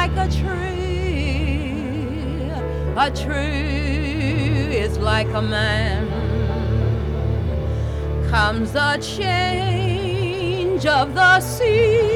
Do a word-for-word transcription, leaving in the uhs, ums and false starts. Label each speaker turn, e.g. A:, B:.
A: like a tree, a tree is like a man. Comes a change of the sea.